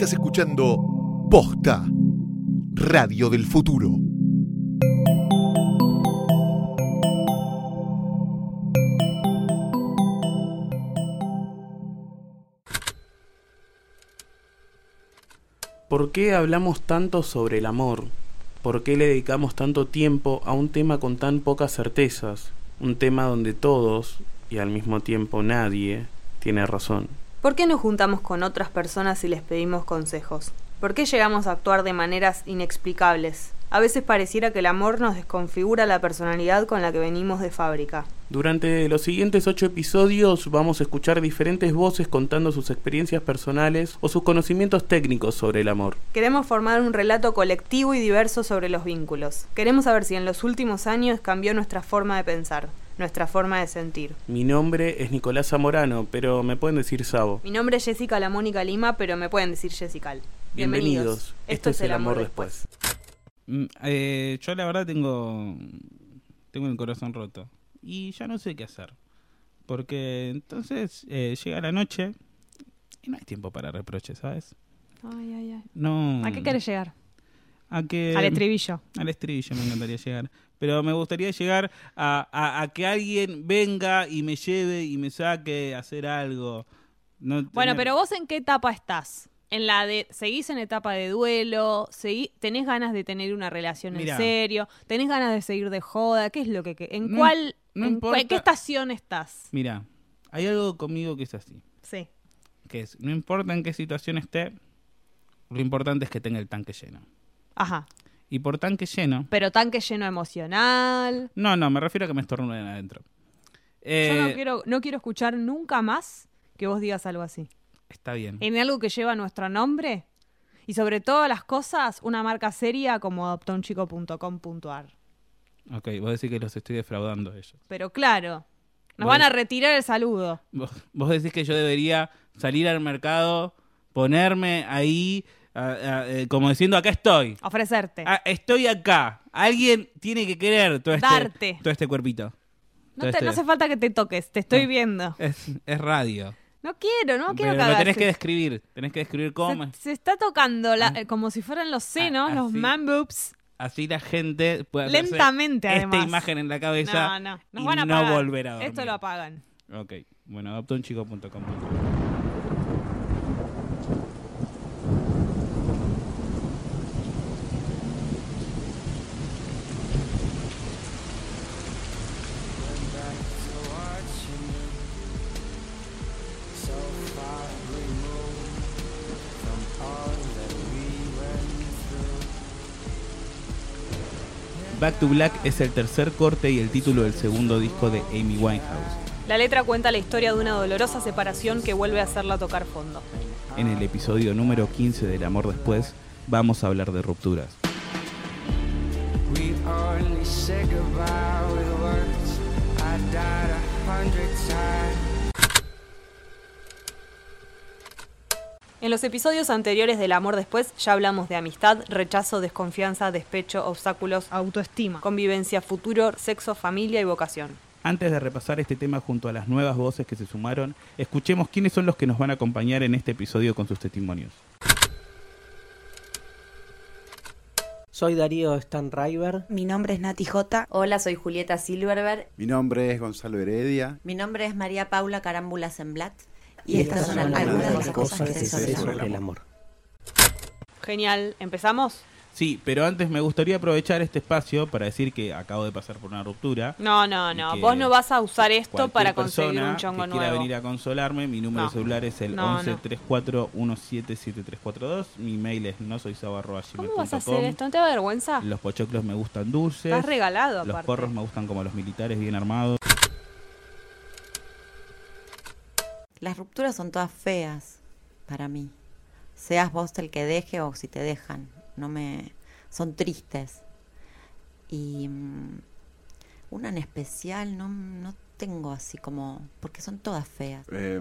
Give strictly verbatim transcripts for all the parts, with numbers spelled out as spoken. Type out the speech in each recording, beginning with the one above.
Estás escuchando Posta, Radio del Futuro. ¿Por qué hablamos tanto sobre el amor? ¿Por qué le dedicamos tanto tiempo a un tema con tan pocas certezas? Un tema donde todos, y al mismo tiempo nadie, tiene razón. ¿Por qué nos juntamos con otras personas y les pedimos consejos? ¿Por qué llegamos a actuar de maneras inexplicables? A veces pareciera que el amor nos desconfigura la personalidad con la que venimos de fábrica. Durante los siguientes ocho episodios vamos a escuchar diferentes voces contando sus experiencias personales o sus conocimientos técnicos sobre el amor. Queremos formar un relato colectivo y diverso sobre los vínculos. Queremos saber si en los últimos años cambió nuestra forma de pensar, nuestra forma de sentir. Mi nombre es Nicolás Zamorano, pero me pueden decir Sabo. Mi nombre es Jessica La Mónica Lima, pero me pueden decir Jessical. Bienvenidos. Bienvenidos. Esto, Esto es El Amor Después. después. Eh, yo la verdad tengo tengo el corazón roto y ya no sé qué hacer, porque entonces eh, llega la noche y no hay tiempo para reproches, ¿sabes? Ay, ay, ay. No. ¿A qué querés llegar? A que Al estribillo. Al estribillo me encantaría llegar, pero me gustaría llegar a, a, a que alguien venga y me lleve y me saque a hacer algo. No Bueno, tener... pero vos ¿en qué etapa estás? En la de, ¿seguís en etapa de duelo? Seguí, ¿Tenés ganas de tener una relación Mirá. en serio? ¿Tenés ganas de seguir de joda? ¿Qué es lo que... que- ¿En No- cuál... no en importa. cuál- ¿Qué estación estás? Mira, hay algo conmigo que es así, Sí. que es, no importa en qué situación esté, lo importante es que tenga el tanque lleno. Ajá. Y por tanque lleno... Pero tanque lleno emocional. No, no, me refiero a que me estornuden adentro. Eh, Yo no quiero, no quiero escuchar nunca más que vos digas algo así. Está bien. En algo que lleva nuestro nombre. Y sobre todas las cosas, una marca seria como adopta un chico punto com punto a r. Ok, vos decís que los estoy defraudando a ellos. Pero claro, nos Vos- van a retirar el saludo. Vos, vos decís que yo debería salir al mercado, ponerme ahí, a- a- eh, como diciendo, acá estoy. Ofrecerte. Ah, estoy acá. Alguien tiene que querer todo este, Darte. todo este cuerpito. No, Todo te, este- no hace falta que te toques, te estoy Ah. viendo. Es, es radio. No quiero, no quiero Pero que lo hagas tenés que eso. describir. Tenés que describir cómo. Se, se está tocando la- Ah. eh, como si fueran los senos, Ah, los así. man boobs. Así la gente puede hacerse Lentamente, además. esta imagen en la cabeza No, no, nos y van a no apagar. volver a dormir. Esto lo apagan. Ok, bueno, adopta un chico punto com. Back to Black es el tercer corte y el título del segundo disco de Amy Winehouse. La letra cuenta la historia de una dolorosa separación que vuelve a hacerla tocar fondo. En el episodio número quince del Amor Después vamos a hablar de rupturas. We only say goodbye with words. I died a hundred times. En los episodios anteriores del Amor Después ya hablamos de amistad, rechazo, desconfianza, despecho, obstáculos, Autoestima. convivencia, futuro, sexo, familia y vocación. Antes de repasar este tema junto a las nuevas voces que se sumaron, escuchemos quiénes son los que nos van a acompañar en este episodio con sus testimonios. Soy Darío Stanriver. Mi nombre es Nati J. Hola, soy Julieta Silverberg. Mi nombre es Gonzalo Heredia. Mi nombre es María Paula Carámbula Semblat. Y, estas son algunas de las cosas que se saben sobre el amor. Genial, ¿empezamos? Sí, pero antes me gustaría aprovechar este espacio para decir que acabo de pasar por una ruptura. No, no, Y no, que vos no vas a usar esto Cualquier para conseguir persona un chongo que quiera nuevo. venir a consolarme, mi número No. de celular es el No, once no. treinta y cuatro diecisiete setenta y tres cuarenta y dos. Mi mail es no soy sabo arroba gmail ¿Cómo vas a punto com. hacer esto? ¿No te da vergüenza? Los pochoclos me gustan dulces. Estás regalado, Los aparte. porros me gustan como los militares, bien armados. Las rupturas son todas feas para mí. Seas vos el que deje o si te dejan. No me... Son tristes. Y mm, una en especial no, no tengo así como... Porque son todas feas. Eh,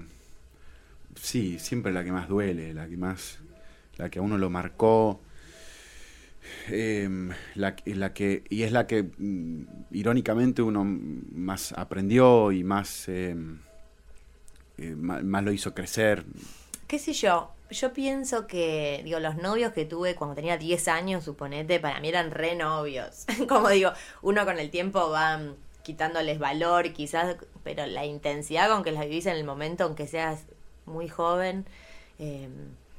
sí, siempre la que más duele, la que más, la que a uno lo marcó, eh, la, la que y es la que mm, irónicamente uno más aprendió y más, eh, eh, más, más lo hizo crecer. ¿Qué sé yo? yo pienso que, digo, los novios que tuve cuando tenía diez años, suponete, para mí eran re novios. Como digo, uno con el tiempo va mm, quitándoles valor, quizás, pero la intensidad con que las vivís en el momento, aunque seas muy joven, eh,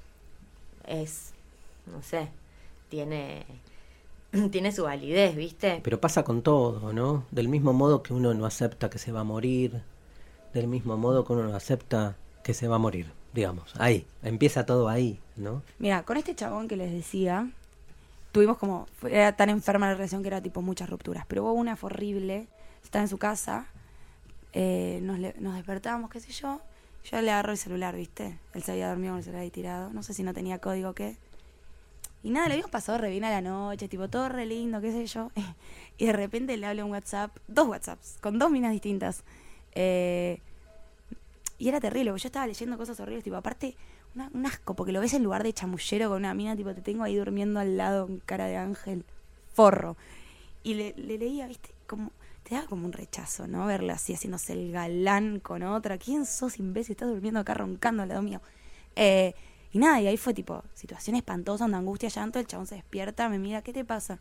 es, no sé, tiene, tiene su validez, ¿viste? Pero pasa con todo, ¿no? Del mismo modo que uno no acepta que se va a morir, del mismo modo que uno no acepta que se va a morir, digamos, ahí, empieza todo ahí, ¿no? Mira, con este chabón que les decía, tuvimos como, era tan enferma la relación que era tipo muchas rupturas, pero hubo una fue horrible, estaba en su casa, eh, nos, le, nos despertábamos, qué sé yo, yo le agarro el celular, ¿viste? Él se había dormido con el celular ahí tirado, no sé si no tenía código o qué. Y nada, le habíamos pasado re bien a la noche, tipo todo re lindo, qué sé yo. Y de repente le hablo un WhatsApp, dos WhatsApps, con dos minas distintas. Eh, y era terrible, porque yo estaba leyendo cosas horribles, tipo, aparte, una, un asco, porque lo ves en lugar de chamullero con una mina, tipo, te tengo ahí durmiendo al lado con cara de ángel, forro. Y le, le leía, ¿viste? Como, te da como un rechazo, ¿no? Verle así, haciéndose el galán con otra. ¿Quién sos, imbécil? Estás durmiendo acá roncando al lado mío. Eh... Y nada, y ahí fue tipo, situación espantosa, de angustia, llanto, el chabón se despierta, me mira, ¿qué te pasa?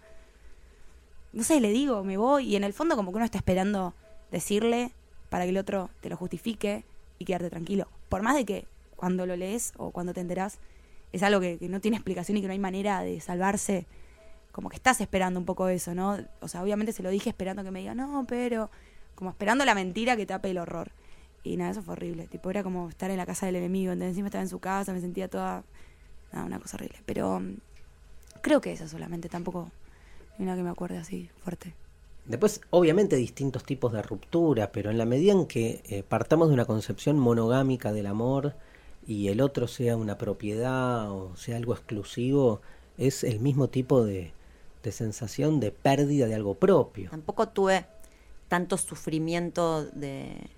No sé, le digo, me voy, y en el fondo como que uno está esperando decirle para que el otro te lo justifique y quedarte tranquilo. Por más de que cuando lo lees o cuando te enterás, es algo que, que no tiene explicación y que no hay manera de salvarse, como que estás esperando un poco eso, ¿no? O sea, obviamente se lo dije esperando que me diga, no, pero... como esperando la mentira que tape el horror. Y nada, eso fue horrible. Tipo, era como estar en la casa del enemigo. Entonces, encima estaba en su casa, me sentía toda... Nada, una cosa horrible. Pero um, creo que eso solamente. Tampoco hay una que me acuerde así fuerte. Después, obviamente, distintos tipos de ruptura, pero en la medida en que eh, partamos de una concepción monogámica del amor y el otro sea una propiedad o sea algo exclusivo, es el mismo tipo de, de sensación de pérdida de algo propio. Tampoco tuve tanto sufrimiento de...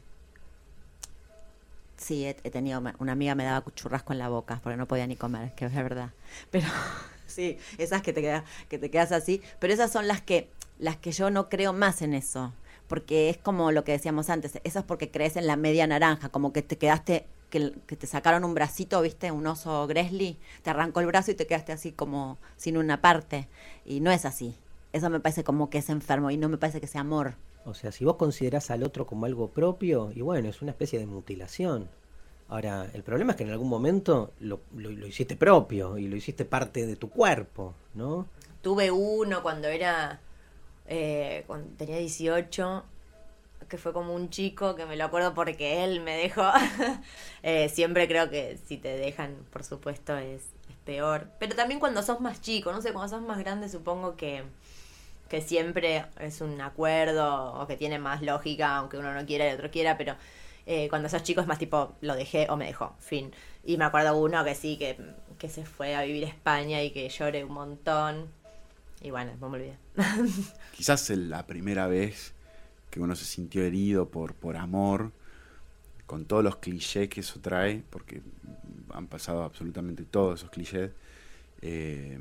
Sí, he, he tenido, una amiga me daba churrasco en la boca porque no podía ni comer, que es verdad. Pero sí, esas que te quedas, que te quedas así, pero esas son las que, las que yo no creo más en eso, porque es como lo que decíamos antes, eso es porque crees en la media naranja, como que te quedaste, que, que te sacaron un bracito, ¿viste? Un oso Grizzly, te arrancó el brazo y te quedaste así como sin una parte, y no es así. Eso me parece como que es enfermo y no me parece que sea amor. O sea, si vos considerás al otro como algo propio, y bueno, es una especie de mutilación. Ahora, el problema es que en algún momento lo, lo, lo hiciste propio y lo hiciste parte de tu cuerpo, ¿no? Tuve uno cuando era, eh, cuando tenía dieciocho, que fue como un chico, que me lo acuerdo porque él me dejó. eh, siempre creo que si te dejan, por supuesto, es, es peor. Pero también cuando sos más chico, no sé, cuando sos más grande supongo que... que siempre es un acuerdo o que tiene más lógica, aunque uno no quiera y el otro quiera, pero eh, cuando sos chico es más tipo, lo dejé o me dejó, fin. Y me acuerdo uno que sí, que, que se fue a vivir a España y que lloré un montón. Y bueno, no me olvidé. Quizás la primera vez que uno se sintió herido por, por amor, con todos los clichés que eso trae, porque han pasado absolutamente todos esos clichés, eh,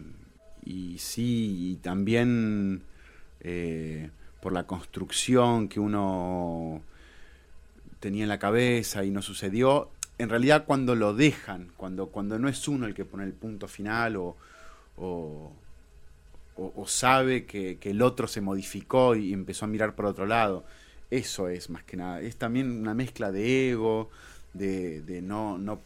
y sí, y también... Eh, por la construcción que uno tenía en la cabeza y no sucedió, en realidad cuando lo dejan, cuando, cuando no es uno el que pone el punto final o, o, o, o sabe que, que el otro se modificó y empezó a mirar por otro lado, eso es más que nada, es también una mezcla de ego, de, de no, no,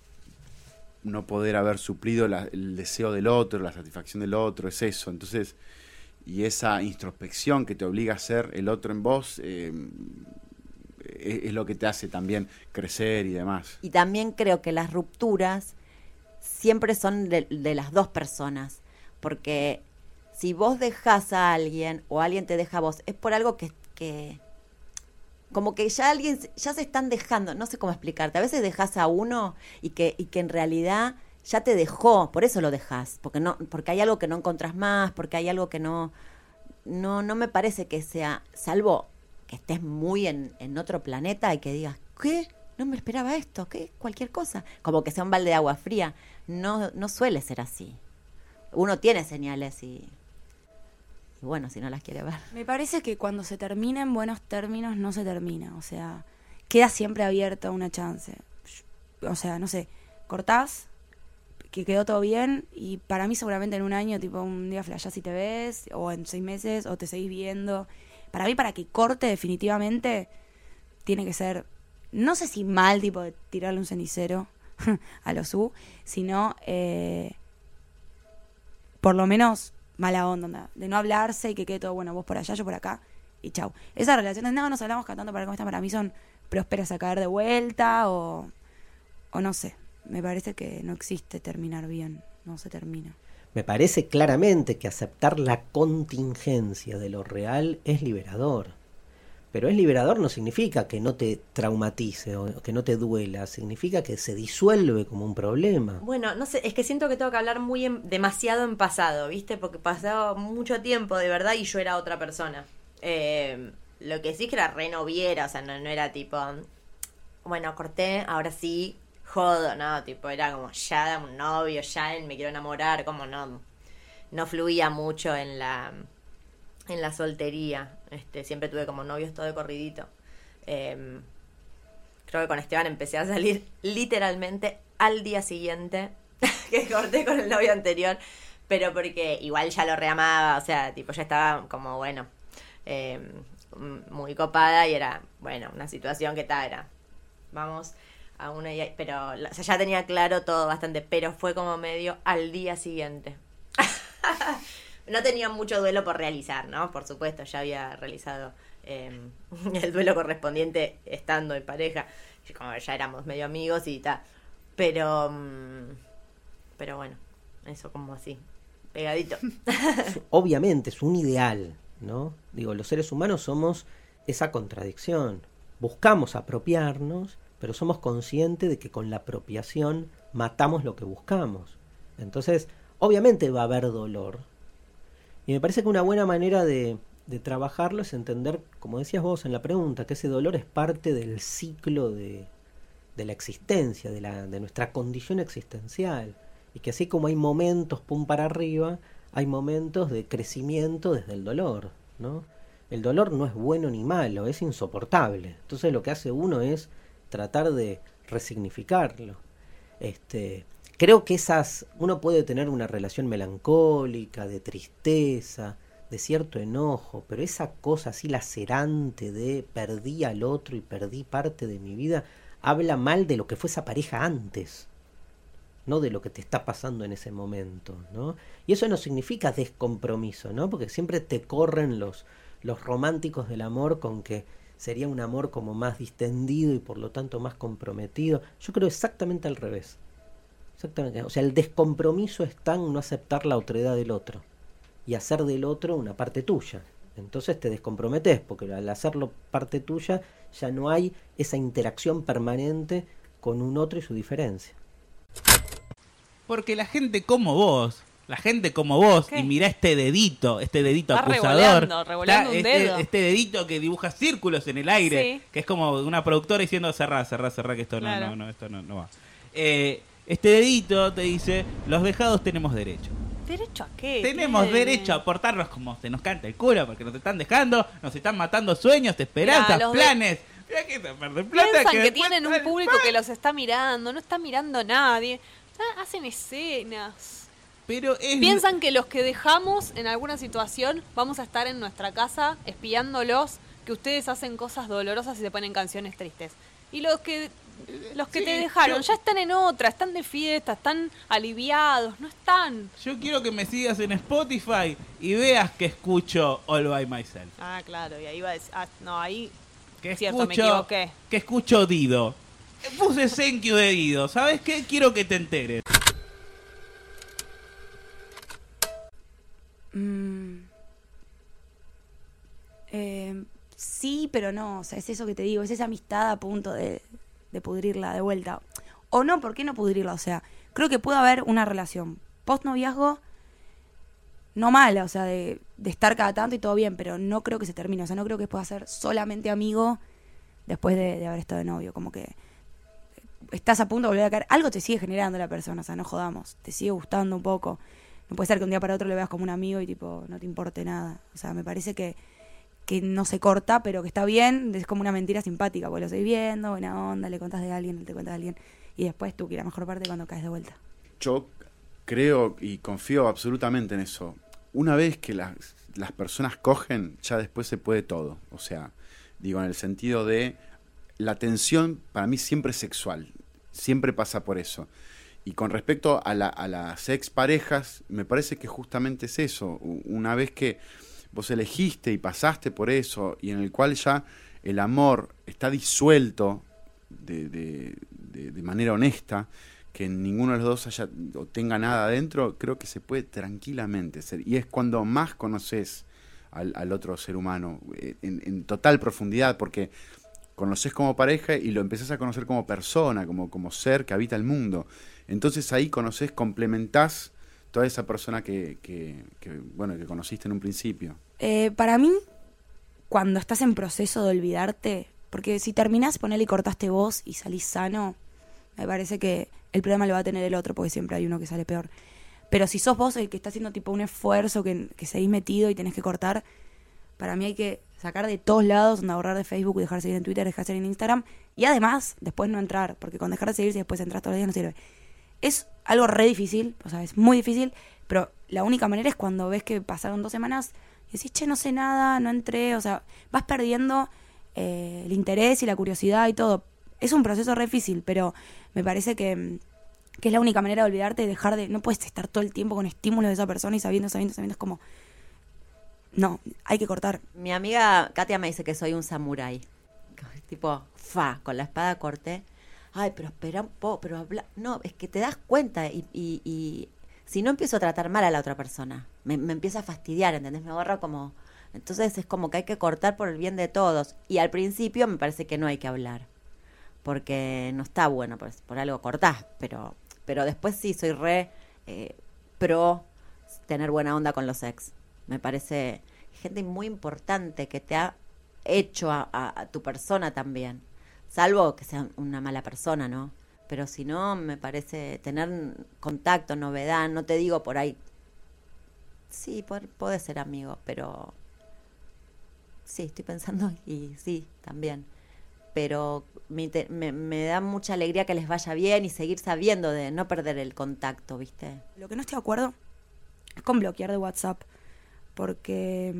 no poder haber suplido la, el deseo del otro, la satisfacción del otro, es eso. Entonces, y esa introspección que te obliga a ser el otro en vos, eh, es, es lo que te hace también crecer y demás. Y también creo que las rupturas siempre son de, de las dos personas, porque si vos dejás a alguien o alguien te deja a vos, es por algo que, que como que ya alguien, ya se están dejando, no sé cómo explicarte, a veces dejás a uno y que, y que en realidad ya te dejó, por eso lo dejás, porque no, porque hay algo que no encontrás más, porque hay algo que no, no, no me parece que sea, salvo que estés muy en, en otro planeta y que digas, ¿qué? No me esperaba esto, ¿qué? Cualquier cosa, como que sea un balde de agua fría, no, no suele ser así. Uno tiene señales y, y bueno, si no las quiere ver. Me parece que cuando se termina en buenos términos no se termina, o sea, queda siempre abierta una chance. O sea, no sé, cortás, que quedó todo bien, y para mí seguramente en un año, tipo un día flashás y te ves, o en seis meses, o te seguís viendo. Para mí, para que corte definitivamente, tiene que ser, no sé si mal, tipo de tirarle un cenicero a los U, sino eh, por lo menos mala onda, de no hablarse y que quede todo, bueno, vos por allá, yo por acá, y chau. Esas relaciones, no, nos hablamos cantando para cómo están, para mí son prósperas a caer de vuelta, o, o no sé, me parece que no existe terminar bien, no se termina. Me parece claramente que aceptar la contingencia de lo real es liberador. Pero es liberador no significa que no te traumatice o que no te duela, significa que se disuelve como un problema. Bueno, no sé, es que siento que tengo que hablar muy en, demasiado en pasado, ¿viste? Porque pasaba mucho tiempo de verdad y yo era otra persona. Eh, lo que sí que era re noviera, o sea, no, no era tipo, bueno, corté, ahora sí, jodo, no, tipo, era como ya un novio, ya me quiero enamorar, como no, no fluía mucho en la, en la soltería. Este, siempre tuve como novios todo de corridito. Eh, creo que con Esteban empecé a salir literalmente al día siguiente que corté con el novio anterior, pero porque igual ya lo reamaba, o sea, tipo, ya estaba como, bueno, eh, muy copada y era, bueno, una situación que tal, era, vamos a una, pero, o sea, ya tenía claro todo bastante, pero fue como medio al día siguiente. No tenía mucho duelo por realizar, ¿no? Por supuesto, ya había realizado eh, el duelo correspondiente estando en pareja, como ya éramos medio amigos y tal, pero pero bueno, eso como así, pegadito. Obviamente es un ideal, ¿no? Digo, los seres humanos somos esa contradicción, buscamos apropiarnos, pero somos conscientes de que con la apropiación matamos lo que buscamos. Entonces, obviamente va a haber dolor. Y me parece que una buena manera de, de trabajarlo es entender, como decías vos en la pregunta, que ese dolor es parte del ciclo de, de la existencia, de, la, de nuestra condición existencial. Y que así como hay momentos pum para arriba, hay momentos de crecimiento desde el dolor, ¿no? El dolor no es bueno ni malo, es insoportable. Entonces lo que hace uno es tratar de resignificarlo. Este... Creo que esas, uno puede tener una relación melancólica, de tristeza, de cierto enojo, pero esa cosa así lacerante de perdí al otro y perdí parte de mi vida, habla mal de lo que fue esa pareja antes, no de lo que te está pasando en ese momento, ¿no? Y eso no significa descompromiso, ¿no? Porque siempre te corren los, los románticos del amor con que sería un amor como más distendido y por lo tanto más comprometido. Yo creo exactamente al revés. Exactamente. O sea, el descompromiso está en no aceptar la otredad del otro y hacer del otro una parte tuya. Entonces te descomprometes, porque al hacerlo parte tuya ya no hay esa interacción permanente con un otro y su diferencia. Porque la gente como vos, la gente como vos, ¿qué? Y mirá este dedito, este dedito está acusador. Revolando, revolando un este, dedo. Este dedito que dibuja círculos en el aire, sí. Que es como una productora diciendo cerrá, cerrá, cerrá, que esto claro. no, no, no, esto no, no va. Eh... Este dedito te dice, los dejados tenemos derecho. ¿Derecho a qué? Tenemos ¿Qué? derecho a portarnos como se nos canta el culo, porque nos están dejando, nos están matando sueños, esperanzas, Mirá, planes. Mirá que se pierde plata. Piensan que, que tienen un público pan. que los está mirando, no está mirando nadie. Ah, hacen escenas. Pero es... Piensan que los que dejamos en alguna situación vamos a estar en nuestra casa espiándolos, que ustedes hacen cosas dolorosas y se ponen canciones tristes. Y los que... Los que sí, te dejaron yo, ya están en otra, están de fiesta, están aliviados, no están. Yo quiero que me sigas en Spotify y veas que escucho All By Myself. Ah, claro, y ahí va a decir, ah, no, ahí que cierto, escucho, me equivoqué. Que escucho Dido. Puse Thank You de Dido, ¿sabes qué? Quiero que te enteres. Mm. Eh, sí, pero no, o sea, es eso que te digo, es esa amistad a punto de... de pudrirla de vuelta. O no, ¿por qué no pudrirla? O sea, creo que puede haber una relación post-noviazgo no mala, o sea, de, de estar cada tanto y todo bien, pero no creo que se termine. O sea, no creo que pueda ser solamente amigo después de, de haber estado de novio. Como que estás a punto de volver a caer. Algo te sigue generando la persona, o sea, no jodamos. Te sigue gustando un poco. No puede ser que un día para otro le veas como un amigo y tipo no te importe nada. O sea, me parece que que no se corta, pero que está bien, es como una mentira simpática, porque lo seguís viendo, buena onda, le contás de alguien, él te cuenta de alguien, y después tú, que la mejor parte cuando caes de vuelta. yo creo y confío absolutamente en eso. Una vez que las, las personas cogen, ya después se puede todo. O sea, digo, en el sentido de la tensión para mí siempre es sexual. Siempre pasa por eso. Y con respecto a, la, a las exparejas, me parece que justamente es eso. Una vez que vos elegiste y pasaste por eso, y en el cual ya el amor está disuelto de, de, de, de manera honesta, que ninguno de los dos haya o tenga nada adentro, creo que se puede tranquilamente ser. Y es cuando más conoces al, al otro ser humano, en, en total profundidad, porque conoces como pareja y lo empezás a conocer como persona, como, como ser que habita el mundo. Entonces ahí conoces, complementás toda esa persona que, que, que, bueno, que conociste en un principio. Eh, para mí, cuando estás en proceso de olvidarte, porque si terminás, ponele y cortaste vos y salís sano, me parece que el problema lo va a tener el otro, porque siempre hay uno que sale peor. Pero si sos vos el que está haciendo tipo un esfuerzo, que, que seguís metido y tenés que cortar, para mí hay que sacar de todos lados, onda, borrar de Facebook, dejar de seguir en Twitter, dejar de seguir en Instagram, y además, después no entrar, porque con dejar de seguir, si después entras todos los días no sirve. Es algo re difícil, o sea, es muy difícil, pero la única manera es cuando ves que pasaron dos semanas y decís, che, no sé nada, no entré, o sea, vas perdiendo eh, el interés y la curiosidad y todo. Es un proceso re difícil, pero me parece que, que es la única manera de olvidarte y dejar de... No puedes estar todo el tiempo con estímulos de esa persona y sabiendo, sabiendo, sabiendo, es como... No, hay que cortar. Mi amiga Katia me dice que soy un samurái. Tipo, fa, con la espada corté. Ay, pero espera un poco, pero habla... No, es que te das cuenta y, y, y si no empiezo a tratar mal a la otra persona, me, me empieza a fastidiar, ¿entendés? Me agarra como... Entonces es como que hay que cortar por el bien de todos. Y al principio me parece que no hay que hablar, porque no está bueno, por, por algo cortás, pero, pero después sí, soy re eh, pro tener buena onda con los ex. Me parece gente muy importante que te ha hecho a, a, a tu persona también. Salvo que sea una mala persona, ¿no? Pero si no, me parece tener contacto, novedad, no te digo por ahí. Sí, por, puede ser amigo, pero... Sí, estoy pensando y sí, también. Pero me, me, me da mucha alegría que les vaya bien y seguir sabiendo de no perder el contacto, ¿viste? Lo que no estoy de acuerdo es con bloquear de WhatsApp, porque...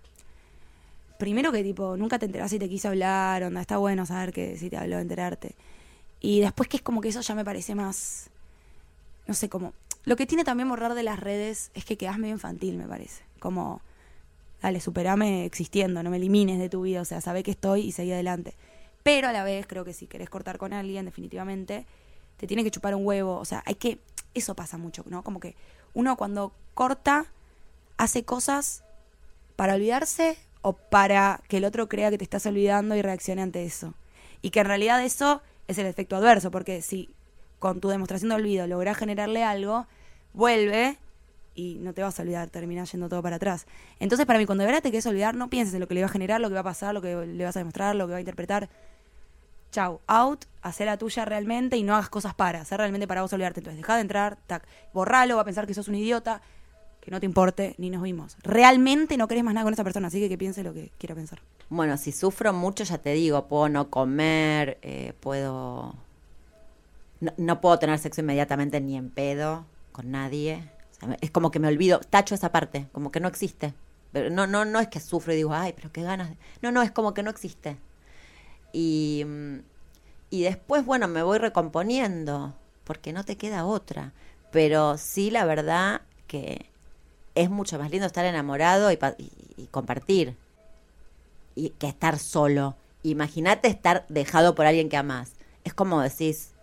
Primero que tipo, nunca te enterás si te quiso hablar, onda, está bueno saber que si te habló, enterarte. Y después que es como que eso ya me parece más, no sé, como... Lo que tiene también borrar de las redes es que quedás medio infantil, me parece. Como, dale, superame existiendo, no me elimines de tu vida, o sea, sabé que estoy y seguí adelante. Pero a la vez creo que si querés cortar con alguien, definitivamente, te tiene que chupar un huevo, o sea, hay que... Eso pasa mucho, ¿no? Como que uno cuando corta, hace cosas para olvidarse... o para que el otro crea que te estás olvidando y reaccione ante eso. Y que en realidad eso es el efecto adverso, porque si con tu demostración de olvido lográs generarle algo, vuelve y no te vas a olvidar, terminás yendo todo para atrás. Entonces, para mí, cuando de verdad te querés olvidar, no pienses en lo que le va a generar, lo que va a pasar, lo que le vas a demostrar, lo que va a interpretar. Chau, out, hacer la tuya realmente y no hagas cosas para, hacer realmente para vos olvidarte. Entonces, dejá de entrar, tac, borralo, va a pensar que sos un idiota, que no te importe, ni nos vimos. Realmente no querés más nada con esa persona, así que que piense lo que quiera pensar. Bueno, si sufro mucho, ya te digo, puedo no comer, eh, puedo... No, no puedo tener sexo inmediatamente ni en pedo con nadie. O sea, es como que me olvido, tacho esa parte, como que no existe. Pero no, no, no es que sufro y digo, ay, pero qué ganas de... No, no, es como que no existe. Y, y después, bueno, me voy recomponiendo, porque no te queda otra. Pero sí, la verdad que... es mucho más lindo estar enamorado y, y, y compartir y que estar solo. Imagínate estar dejado por alguien que amás. Es como decís,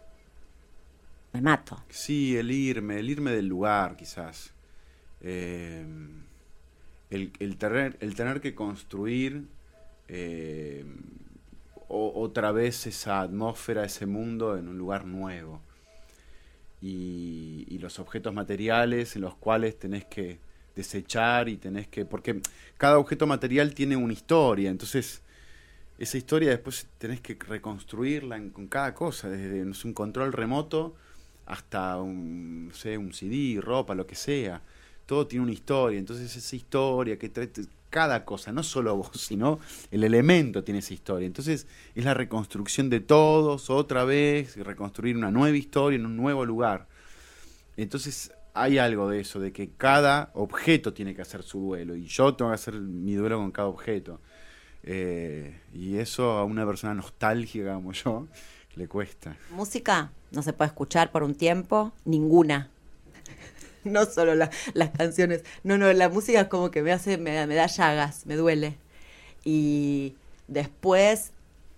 me mato. Sí, el irme, el irme del lugar, quizás. Eh, el, el, tener, el tener que construir eh, o, otra vez esa atmósfera, ese mundo en un lugar nuevo. Y, y los objetos materiales en los cuales tenés que desechar y tenés que... Porque cada objeto material tiene una historia, entonces esa historia después tenés que reconstruirla en, con cada cosa, desde no sé, un control remoto hasta un, no sé, un C D, ropa, lo que sea. Todo tiene una historia, entonces esa historia que trae... Cada cosa, no solo vos, sino el elemento tiene esa historia. Entonces es la reconstrucción de todos otra vez, y reconstruir una nueva historia en un nuevo lugar. Entonces hay algo de eso, de que cada objeto tiene que hacer su duelo, y yo tengo que hacer mi duelo con cada objeto. Eh, y eso a una persona nostálgica como yo le cuesta. Música no se puede escuchar por un tiempo, ninguna. No solo la, las canciones. No, no, la música es como que me hace, me, me da llagas, me duele. Y después,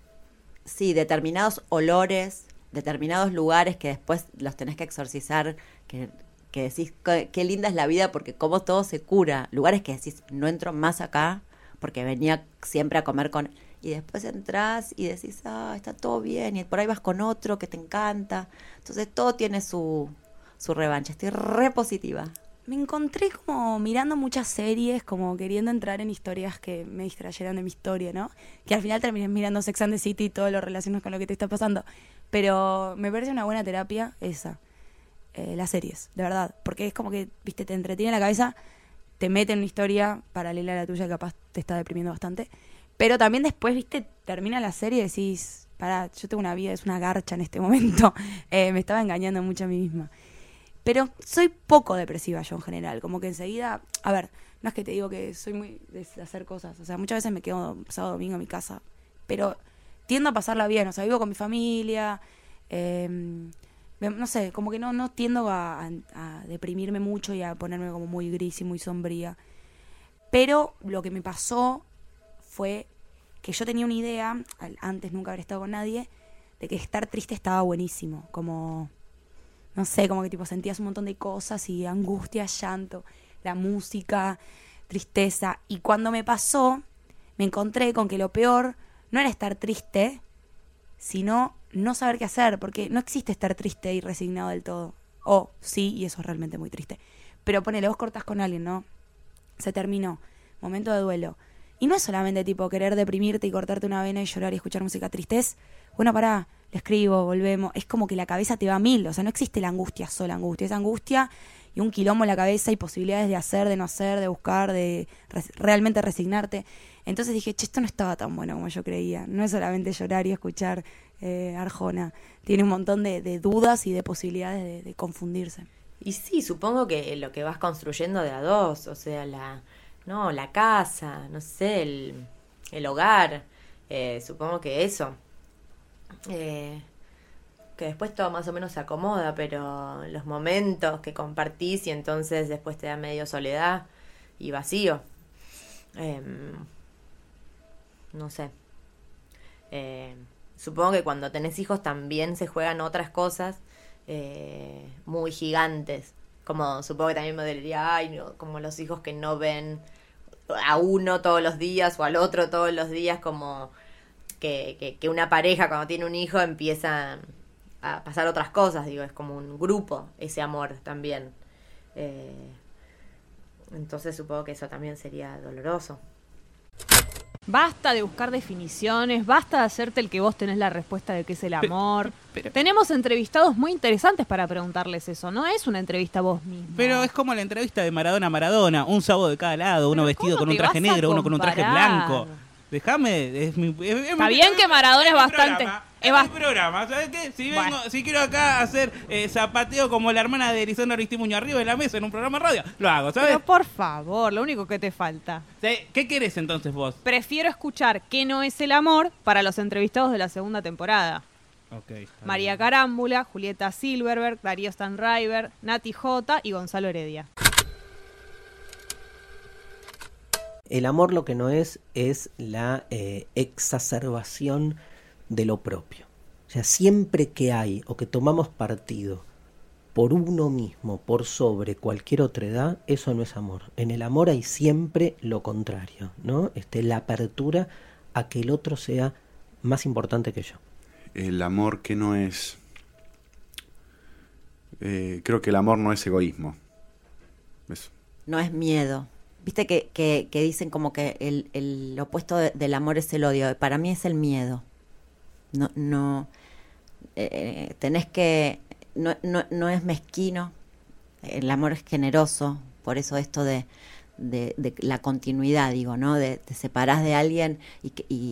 sí, determinados olores, determinados lugares que después los tenés que exorcizar, que, que decís, qué, qué linda es la vida porque como todo se cura. Lugares que decís, no entro más acá porque venía siempre a comer con... Y después entras y decís, ah, está todo bien, y por ahí vas con otro que te encanta. Entonces todo tiene su, su revancha. Estoy re positiva. Me encontré como mirando muchas series, como queriendo entrar en historias que me distrayeran de mi historia, ¿no? Que al final terminé mirando Sex and the City y todo lo relacionado con lo que te está pasando. Pero me parece una buena terapia esa, eh, las series, de verdad. Porque es como que, viste, te entretiene la cabeza, te mete en una historia paralela a la tuya que capaz te está deprimiendo bastante. Pero también después, viste, termina la serie y decís, pará, yo tengo una vida, es una garcha en este momento. Eh, me estaba engañando mucho a mí misma. Pero soy poco depresiva yo en general, como que enseguida, a ver, no es que te digo que soy muy de hacer cosas, o sea, muchas veces me quedo sábado, domingo en mi casa, pero tiendo a pasarla bien, o sea, vivo con mi familia, eh, no sé, como que no, no tiendo a, a, a deprimirme mucho y a ponerme como muy gris y muy sombría. Pero lo que me pasó fue que yo tenía una idea, antes nunca haber estado con nadie, de que estar triste estaba buenísimo, como, no sé, como que tipo sentías un montón de cosas y angustia, llanto, la música, tristeza. Y cuando me pasó, me encontré con que lo peor no era estar triste, sino no saber qué hacer, porque no existe estar triste y resignado del todo. O sí, y eso es realmente muy triste. Pero ponele, vos cortás con alguien, ¿no? Se terminó, momento de duelo. Y no es solamente tipo querer deprimirte y cortarte una vena y llorar y escuchar música triste. Es, bueno, pará, le escribo, volvemos. Es como que la cabeza te va a mil. O sea, no existe la angustia sola, angustia. Es angustia y un quilombo en la cabeza y posibilidades de hacer, de no hacer, de buscar, de res- realmente resignarte. Entonces dije, che, esto no estaba tan bueno como yo creía. No es solamente llorar y escuchar eh, Arjona. Tiene un montón de, de dudas y de posibilidades de, de confundirse. Y sí, supongo que lo que vas construyendo de a dos, o sea, la... No, la casa, no sé, el, el hogar, eh, supongo que eso. Eh, que después todo más o menos se acomoda, pero los momentos que compartís y entonces después te da medio soledad y vacío. Eh, no sé. Eh, supongo que cuando tenés hijos también se juegan otras cosas eh, muy gigantes. Como supongo que también me dolería, ay, no, como los hijos que no ven a uno todos los días o al otro todos los días, como que, que, que una pareja cuando tiene un hijo empieza a pasar otras cosas, digo, es como un grupo ese amor también. Eh, entonces supongo que eso también sería doloroso. Basta de buscar definiciones, basta de hacerte el que vos tenés la respuesta de qué es el amor. Pero, pero, Tenemos entrevistados muy interesantes para preguntarles eso, no es una entrevista vos mismo. Pero es como la entrevista de Maradona a Maradona, un sábado de cada lado, uno vestido con un traje negro, uno con un traje blanco. Déjame, es mi... Es, es Está mi, bien es, que Maradona es, es bastante... Programa, es es bast- mi programa, ¿sabes qué? Si, vengo, bueno. si quiero acá hacer eh, zapateo como la hermana de Elisandro Aristimuño arriba de la mesa en un programa de radio, lo hago, ¿sabes? Pero por favor, lo único que te falta. ¿Qué querés entonces vos? Prefiero escuchar qué no es el amor para los entrevistados de la segunda temporada. Okay, María Carámbula, Julieta Silverberg, Darío Stanriver, Nati J y Gonzalo Heredia. El amor lo que no es es la eh, exacerbación de lo propio. O sea, siempre que hay o que tomamos partido por uno mismo, por sobre cualquier otra edad, eso no es amor. En el amor hay siempre lo contrario, ¿no? Este, la apertura a que el otro sea más importante que yo. El amor que no es... Eh, creo que el amor no es egoísmo. Eso. No es miedo. Viste que, que, que dicen como que el, el opuesto de, del amor es el odio. Para mí es el miedo. No, no eh, tenés que... No, no, no es mezquino. El amor es generoso. Por eso esto de, de, de la continuidad, digo, ¿no? De te separás de alguien y, y,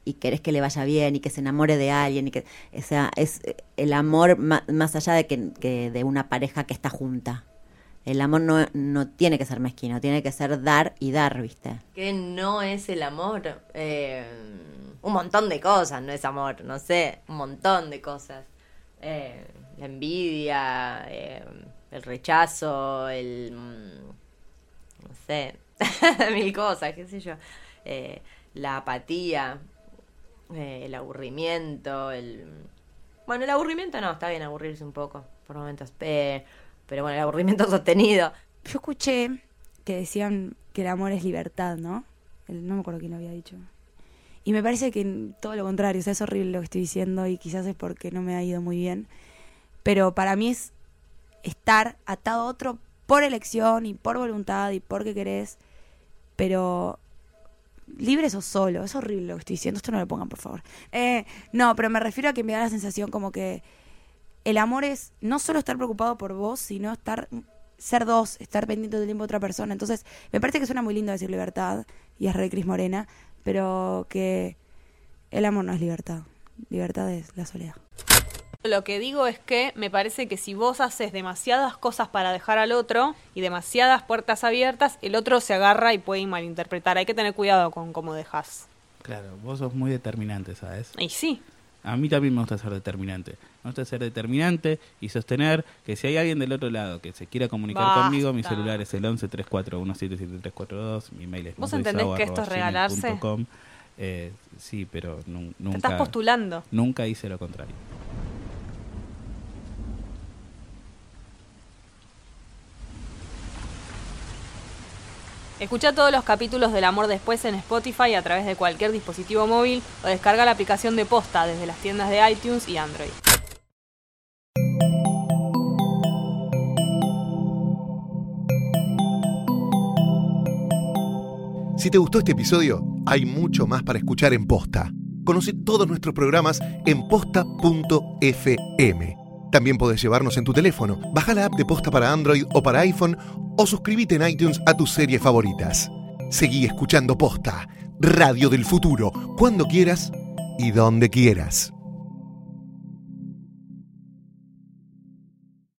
y querés que le vaya bien y que se enamore de alguien y que, o sea, es el amor ma- más allá de que, que de una pareja que está junta. El amor no, no tiene que ser mezquino, tiene que ser dar y dar, ¿viste? ¿Qué no es el amor? Eh, un montón de cosas no es amor, no sé, un montón de cosas. Eh, la envidia, eh, el rechazo, el... no sé, mil cosas, qué sé yo. Eh, la apatía, eh, el aburrimiento, el... Bueno, el aburrimiento no, está bien aburrirse un poco por momentos, eh, pero bueno, el aburrimiento sostenido. Yo escuché que decían que el amor es libertad, ¿no? El, no me acuerdo quién lo había dicho. Y me parece que todo lo contrario, o sea, es horrible lo que estoy diciendo y quizás es porque no me ha ido muy bien. Pero para mí es estar atado a otro por elección y por voluntad y porque querés, pero libres o solo. Es horrible lo que estoy diciendo, esto no lo pongan, por favor. Eh, no, pero me refiero a que me da la sensación como que el amor es no solo estar preocupado por vos, sino estar ser dos, estar pendiente del tiempo de otra persona. Entonces, me parece que suena muy lindo decir libertad, y es re Cris Morena, pero que el amor no es libertad. Libertad es la soledad. Lo que digo es que me parece que si vos haces demasiadas cosas para dejar al otro y demasiadas puertas abiertas, el otro se agarra y puede malinterpretar. Hay que tener cuidado con cómo dejas. Claro, vos sos muy determinante, ¿sabes? Y sí. A mí también me gusta ser determinante. Me gusta ser determinante y sostener que si hay alguien del otro lado que se quiera comunicar Basta. conmigo, mi celular es el once, treinta y cuatro, diecisiete, setenta y tres cuarenta y dos, mi mail es ¿Vos entendés que esto es regalarse? Eh, sí, pero nu- nunca... Te estás postulando. Nunca hice lo contrario. Escucha todos los capítulos del Amor Después en Spotify a través de cualquier dispositivo móvil o descarga la aplicación de Posta desde las tiendas de iTunes y Android. Si te gustó este episodio, hay mucho más para escuchar en Posta. Conoce todos nuestros programas en posta punto efe eme. También podés llevarnos en tu teléfono. Baja la app de Posta para Android o para iPhone o suscríbete en iTunes a tus series favoritas. Seguí escuchando Posta, Radio del Futuro, cuando quieras y donde quieras.